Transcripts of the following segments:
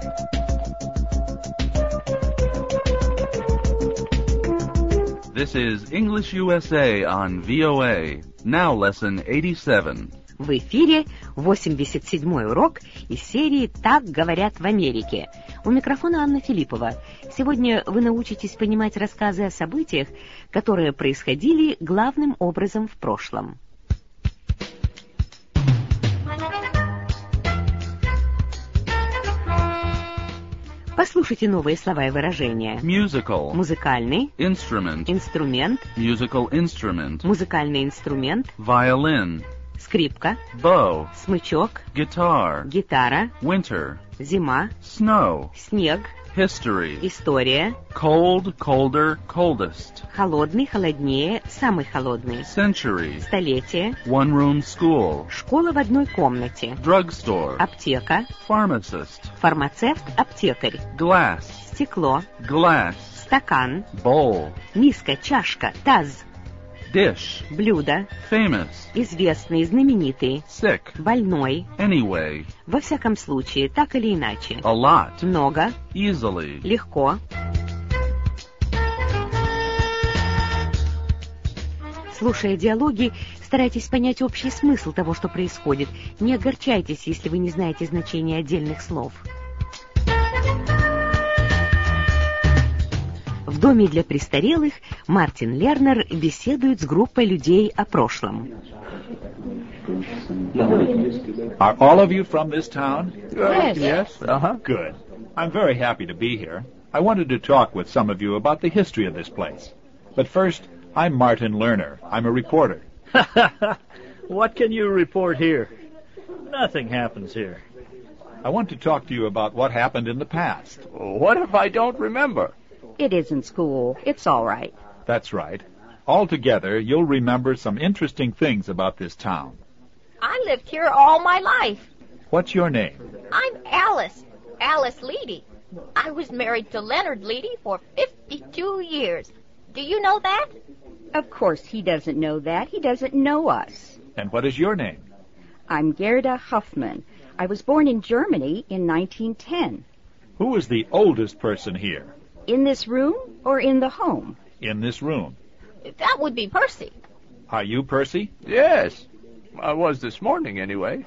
This is English USA on VOA. Now lesson 87. В эфире 87-й урок из серии «Так говорят в Америке». У микрофона Анна Филиппова. Сегодня вы научитесь понимать рассказы о событиях, которые происходили главным образом в прошлом. Послушайте новые слова и выражения. Musical. Музыкальный. Instrument. Инструмент. Musical instrument. Музыкальный инструмент. Violin. Скрипка. Bow. Смычок. Guitar. Гитара. Winter. Зима. Snow. Снег. History. История. Cold, colder, coldest. Холодный, холоднее, самый холодный. Century. Столетие. One-room school. Школа в одной комнате. Drugstore. Аптека. Pharmacist. Фармацевт, аптекарь. Glass. Стекло. Glass. Стакан. Bowl. Миска, чашка, таз. Dish. Блюдо. Famous. Известный, знаменитый. Sick. Больной. Anyway. Во всяком случае, так или иначе. A lot. Много. Easily. Легко. Слушая диалоги, старайтесь понять общий смысл того, что происходит. Не огорчайтесь, если вы не знаете значения отдельных слов. В доме для престарелых Мартин Лернер беседует с группой людей о прошлом. Are all of you from this town? Yes. Good. I'm very happy to be here. I wanted to talk with some of you about the history of this place. But first, I'm Martin Lerner. I'm a reporter. What can you report here? Nothing happens here. I want to talk to you about what happened in the past. What if I don't remember? It isn't school. It's all right. That's right. Altogether, you'll remember some interesting things about this town. I lived here all my life. What's your name? I'm Alice Leedy. I was married to Leonard Leedy for 52 years. Do you know that? Of course he doesn't know that. He doesn't know us. And what is your name? I'm Gerda Huffman. I was born in Germany in 1910. Who is the oldest person here? In this room or in the home? In this room. That would be Percy. Are you Percy? Yes. I was this morning, anyway.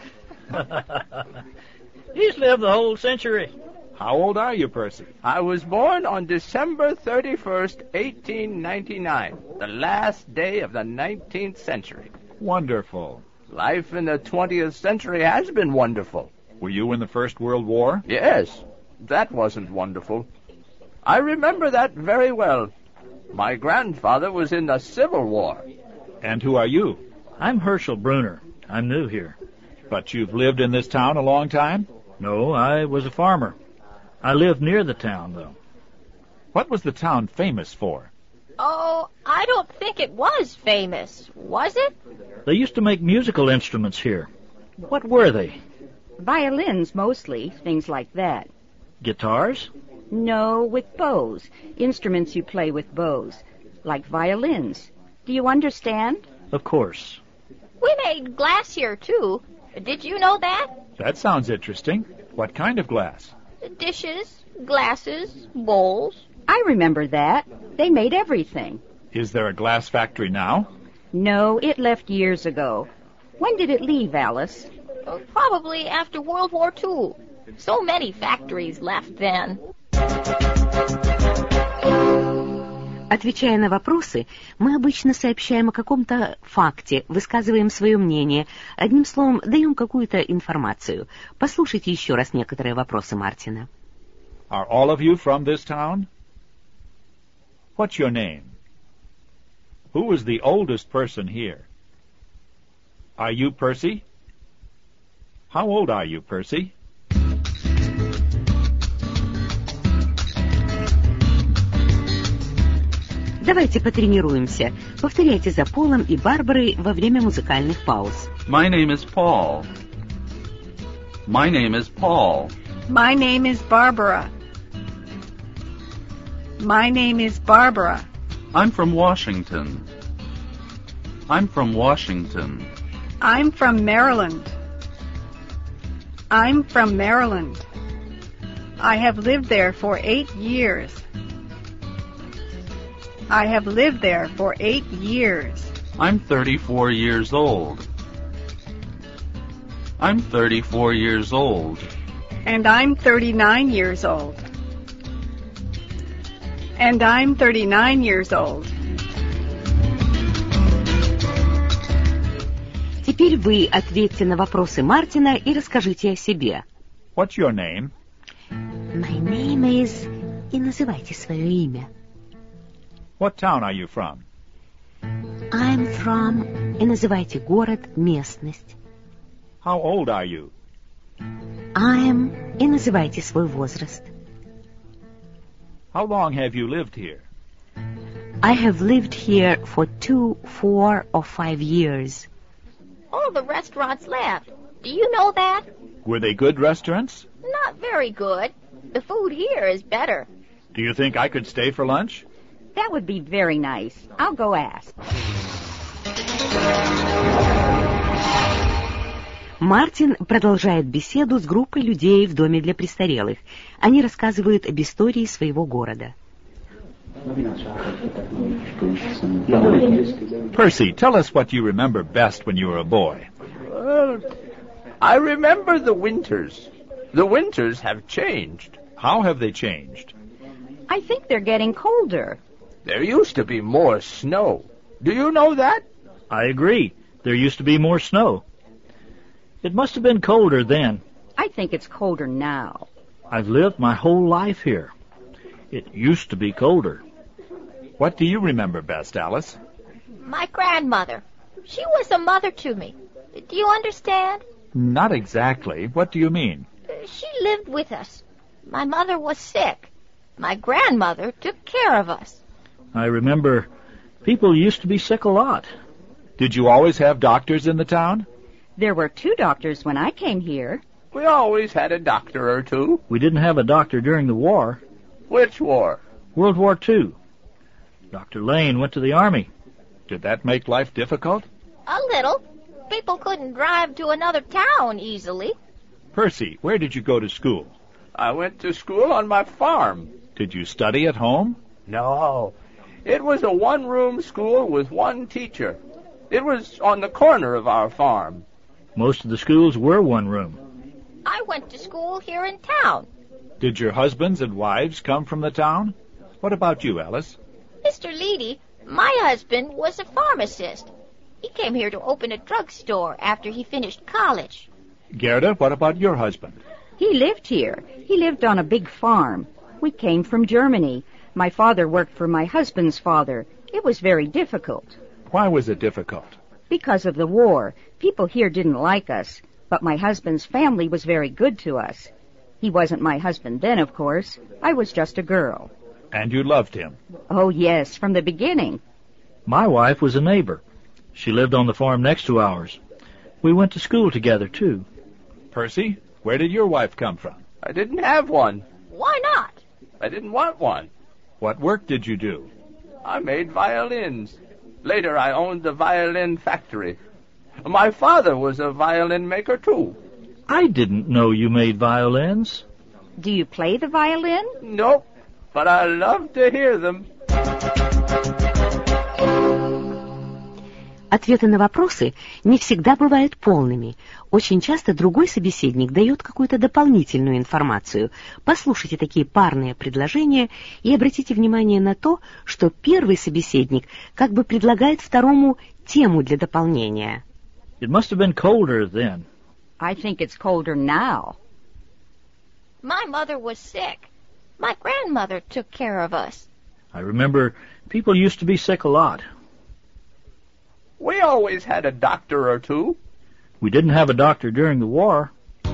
He's lived the whole century. How old are you, Percy? I was born on December 31st, 1899, the last day of the 19th century. Wonderful. Life in the 20th century has been wonderful. Were you in the First World War? Yes, that wasn't wonderful. I remember that very well. My grandfather was in the Civil War. And who are you? I'm Herschel Bruner. I'm new here. But you've lived in this town a long time? No, I was a farmer. I lived near the town, though. What was the town famous for? Oh, I don't think it was famous, was it? They used to make musical instruments here. What were they? Violins mostly, things like that. Guitars? No, with bows. Instruments you play with bows. Like violins. Do you understand? Of course. We made glass here, too. Did you know that? That sounds interesting. What kind of glass? Dishes, glasses, bowls. I remember that. They made everything. Is there a glass factory now? No, it left years ago. When did it leave, Alice? Probably after World War II. So many factories left then. Отвечая на вопросы, мы обычно сообщаем о каком-то факте, высказываем свое мнение, одним словом, даем какую-то информацию. Послушайте еще раз некоторые вопросы Мартина. Are all of you from this town? What's your name? Who is the oldest person here? Are you Percy? How old are you, Percy? Давайте потренируемся. Повторяйте за Полом и Барбарой во время музыкальных пауз. My name is Paul. My name is Paul. My name is Barbara. My name is Barbara. I'm from Washington. I'm from Washington. I'm from Maryland. I'm from Maryland. I have lived there for 8 years. I have lived there for 8 years. I'm 34 years old. I'm 34 years old. And I'm 39 years old. And I'm 39 years old. Теперь вы ответьте на вопросы Мартина и расскажите о себе. What's your name? My name is... И называйте свое имя. What town are you from? I'm from... И называйте город, местность. How old are you? I'm... И называйте свой возраст. How long have you lived here? I have lived here for 2, 4, or 5 years. All the restaurants left. Do you know that? Were they good restaurants? Not very good. The food here is better. Do you think I could stay for lunch? That would be very nice. I'll go ask. Мартин продолжает беседу с группой людей в доме для престарелых. Они рассказывают об истории своего города. Percy, tell us what you remember best when you were a boy. Well, I remember the winters. The winters have changed. How have they changed? I think they're getting colder. There used to be more snow. Do you know that? I agree. There used to be more snow. It must have been colder then. I think it's colder now. I've lived my whole life here. It used to be colder. What do you remember best, Alice? My grandmother. She was a mother to me. Do you understand? Not exactly. What do you mean? She lived with us. My mother was sick. My grandmother took care of us. I remember people used to be sick a lot. Did you always have doctors in the town? There were 2 doctors when I came here. We always had a doctor or two. We didn't have a doctor during the war. Which war? World War II. Dr. Lane went to the Army. Did that make life difficult? A little. People couldn't drive to another town easily. Percy, where did you go to school? I went to school on my farm. Did you study at home? No. It was a one-room school with one teacher. It was on the corner of our farm. Most of the schools were one room. I went to school here in town. Did your husbands and wives come from the town? What about you, Alice? Mr. Leedy, my husband was a pharmacist. He came here to open a drugstore after he finished college. Gerda, what about your husband? He lived here. He lived on a big farm. We came from Germany. My father worked for my husband's father. It was very difficult. Why was it difficult? Because of the war. People here didn't like us, but my husband's family was very good to us. He wasn't my husband then, of course. I was just a girl. And you loved him? Oh, yes, from the beginning. My wife was a neighbor. She lived on the farm next to ours. We went to school together, too. Percy, where did your wife come from? I didn't have one. Why not? I didn't want one. What work did you do? I made violins. Later, I owned the violin factory. My father was a violin maker, too. I didn't know you made violins. Do you play the violin? Nope, but I love to hear them. Ответы на вопросы не всегда бывают полными. Очень часто другой собеседник дает какую-то дополнительную информацию. Послушайте такие парные предложения и обратите внимание на то, что первый собеседник как бы предлагает второму тему для дополнения. It must have been colder then. I think it's colder now. My mother was sick. My grandmother took care of us. I remember people used to be sick a lot. We always had a doctor or two. We didn't have a doctor during the war.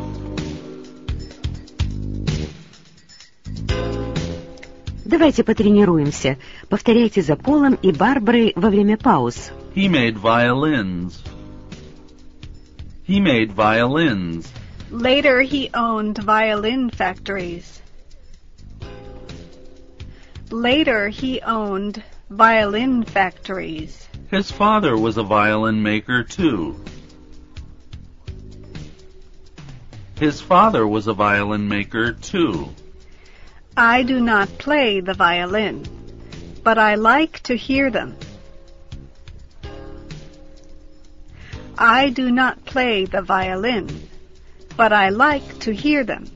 Давайте потренируемся. Повторяйте за Полом и Барбарой во время пауз. He made violins. He made violins. Later he owned violin factories. Later he owned violin factories. His father was a violin maker, too. His father was a violin maker, too. I do not play the violin, but I like to hear them. I do not play the violin, but I like to hear them.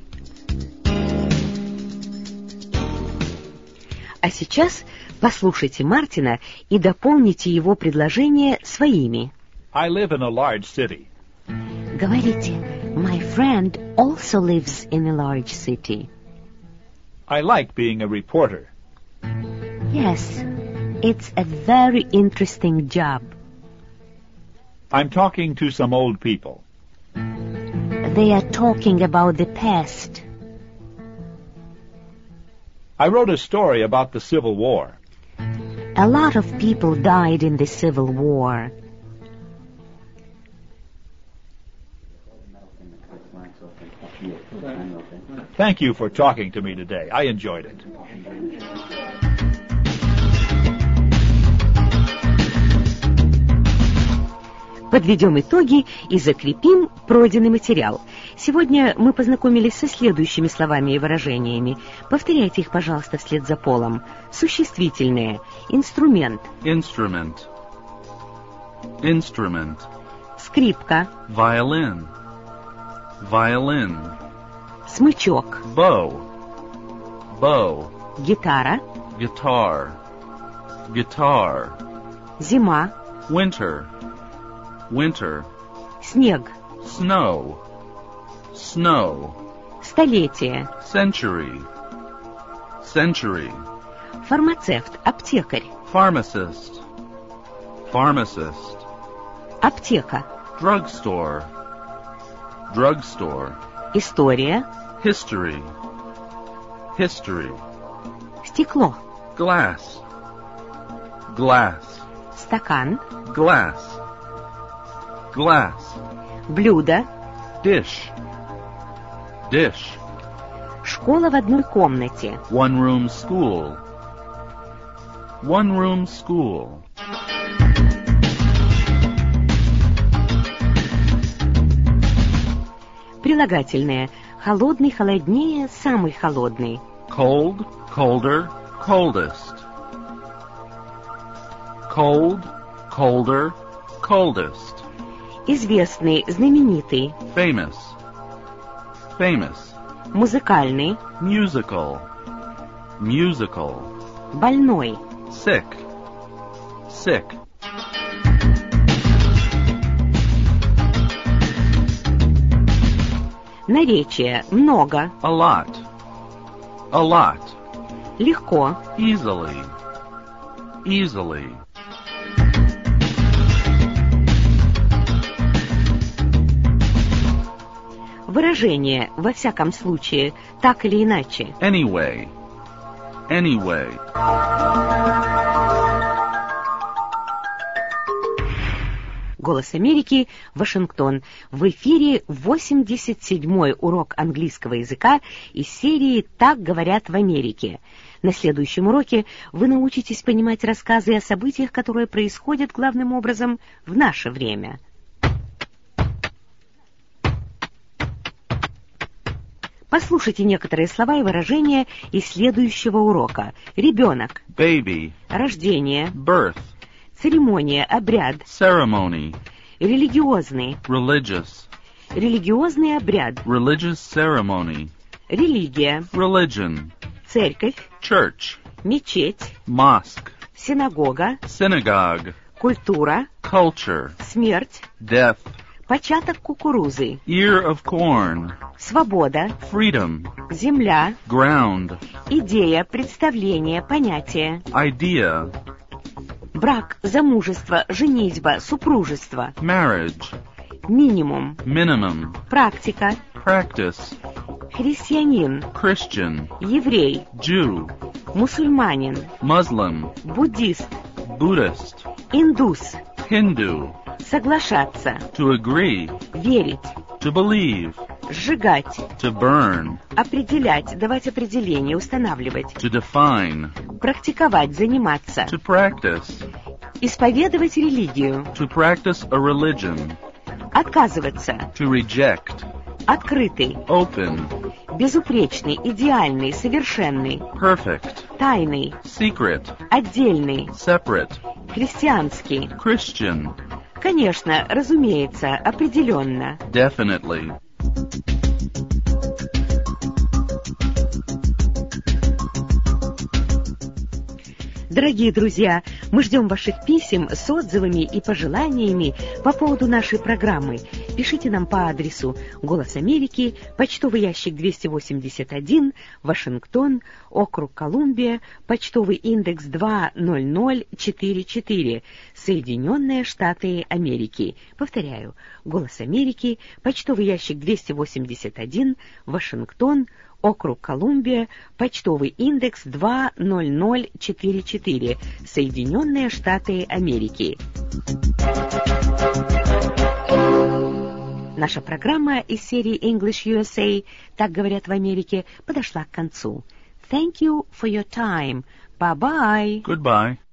А сейчас послушайте Мартина и дополните его предложения своими. I live in a large city. Говорите, my friend also lives in a large city. I like being a reporter. Yes, it's a very interesting job. I'm talking to some old people. They are talking about the past. I wrote a story about the Civil War. A lot of people died in the Civil War. Thank you for talking to me today. I enjoyed it. Подведем итоги и закрепим пройденный материал. Сегодня мы познакомились со следующими словами и выражениями. Повторяйте их, пожалуйста, вслед за Полом. Существительные. Инструмент. Instrument. Instrument. Скрипка. Violin. Violin. Смычок. Bow. Bow. Гитара. Guitar. Guitar. Зима. Winter. Winter. Снег. Snow. Snow. Столетие. Century. Century. Фармацевт. Аптекарь. Pharmacist. Pharmacist. Аптека. Drugstore. Drugstore. История. History. History. Стекло. Glass. Glass. Стакан. Glass. Glass. Блюдо. Dish. Dish. Школа в одной комнате. One-room school. One-room school. Прилагательные. Холодный, холоднее, самый холодный. Cold, colder, coldest. Cold, colder, coldest. Известный, знаменитый. Famous. Famous. Музыкальный. Musical. Musical. Больной. Sick. Sick. Наречие. Много. A lot. A lot. Легко. Easily. Easily. Выражение. Во всяком случае. Так или иначе. Anyway. Anyway. Голос Америки, Вашингтон. В эфире 87-й урок английского языка из серии «Так говорят в Америке». На следующем уроке вы научитесь понимать рассказы о событиях, которые происходят главным образом в наше время. Послушайте некоторые слова и выражения из следующего урока. Ребенок. Baby. Рождение. Birth. Церемония, обряд. Ceremony. Религиозный. Religious. Религиозный обряд. Religious ceremony. Религия. Religion. Церковь. Church. Мечеть. Mosque. Синагога. Synagogue. Культура. Culture. Смерть. Death. Початок кукурузы. Ear of corn. Свобода. Freedom. Земля. Ground. Идея, представление, понятие. Idea. Брак, замужество, женитьба, супружество. Marriage. Минимум. Minimum. Практика. Practice. Христианин. Christian. Еврей. Jew. Мусульманин. Muslim. Буддист. Buddhist. Индус. Hindu. Соглашаться. To agree. Верить. To believe. Сжигать. To burn. Определять, давать определение, устанавливать. To define. Практиковать, заниматься. To practice. Исповедовать религию. To practice a religion. Отказываться. To reject. Открытый. Open. Безупречный, идеальный, совершенный. Perfect. Тайный. Secret. Отдельный. Separate. Христианский. Christian. Конечно, разумеется, определенно. Definitely. Дорогие друзья, мы ждем ваших писем с отзывами и пожеланиями по поводу нашей программы. Пишите нам по адресу «Голос Америки», почтовый ящик 281, Вашингтон, округ Колумбия, почтовый индекс 20044, Соединенные Штаты Америки. Повторяю, «Голос Америки», почтовый ящик 281, Вашингтон, округ Колумбия, почтовый индекс 20044, Соединенные Штаты Америки. Наша программа из серии English USA «Так говорят в Америке» подошла к концу. Thank you for your time. Bye-bye. Goodbye.